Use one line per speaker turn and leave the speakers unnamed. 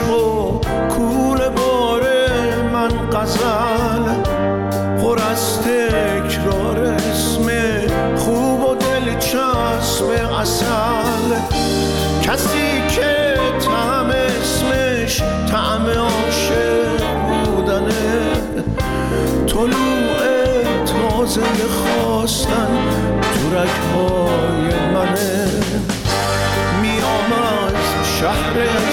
عشق و کوله باره من غزل پر از تکرار اسم خوب و دلچسب عسل. کسی که طعم اسمش طعم عاشق بودنه، طلوع تازه خواستن تو رگ‌های منه. میام از شهر